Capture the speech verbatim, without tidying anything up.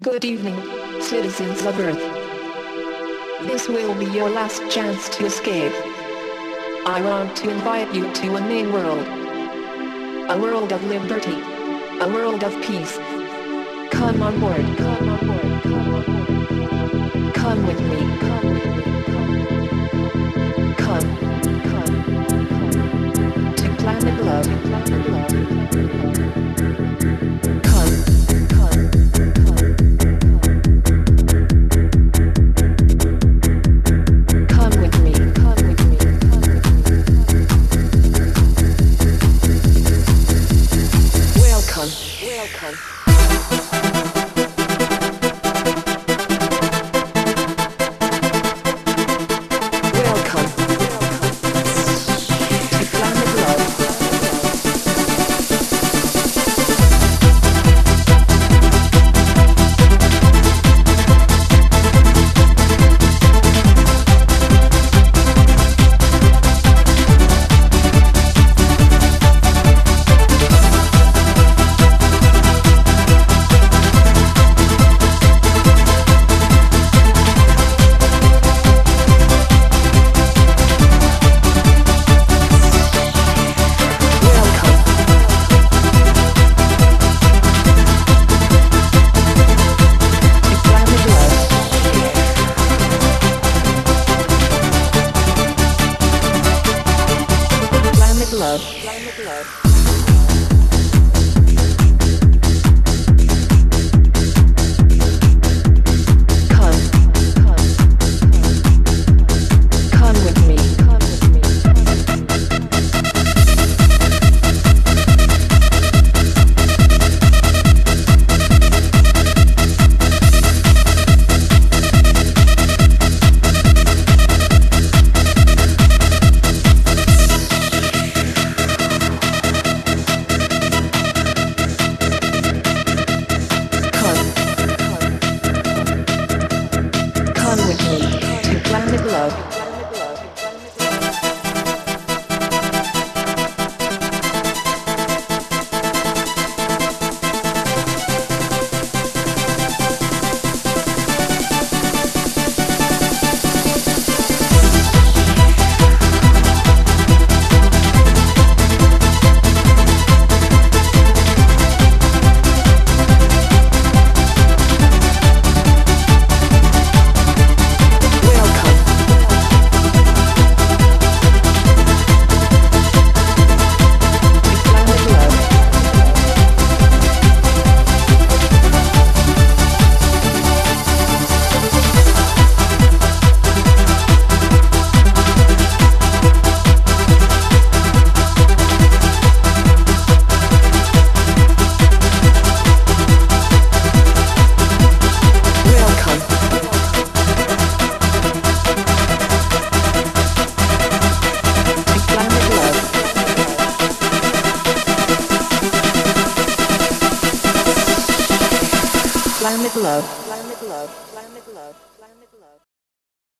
Good evening, citizens of Earth. This will be your last chance to escape. I want to invite you to a new world. A world of liberty. A world of peace. Come on board. Come on board. Come on board. Come with me. Come with me. Come. Come. Come. To Planet Love. Planet Love. Come. Come. Come with me. Come with me. Come with me. Welcome. Welcome. Love. Planet Love. Come with me to Planet Love. Planet Love.